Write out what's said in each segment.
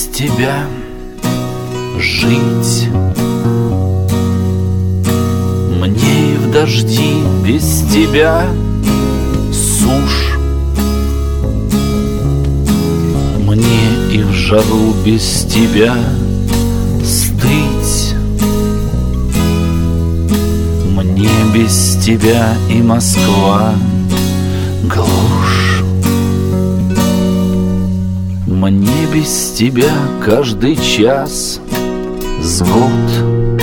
без тебя жить. Мне и в дожди без тебя сушь, мне и в жару без тебя стыть. Мне без тебя и Москва глушь. Мне без тебя каждый час с год.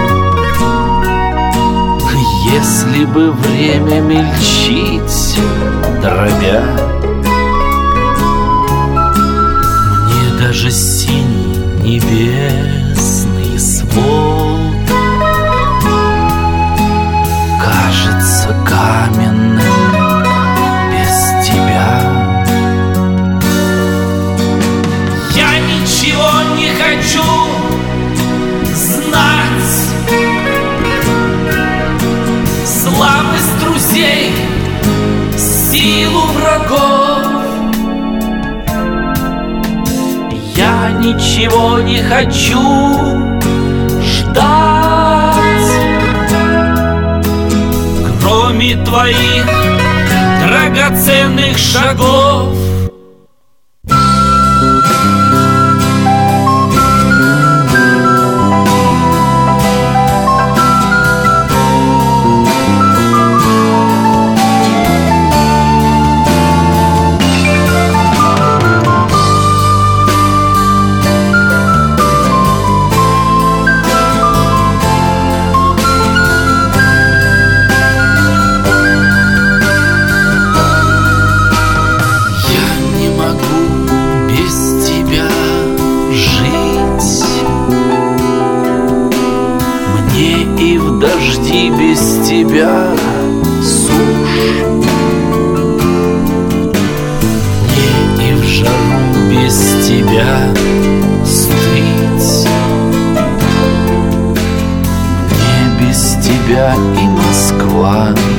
Если бы время мельчить дробя, мне даже синий небесный свод кажется каменным без тебя. Я ничего не хочу знать, слабость друзей, силу врагов. Я ничего не хочу ждать, кроме твоих драгоценных шагов. И в дожди без тебя сушь, мне и в жару без тебя стыть. Мне без тебя и Москва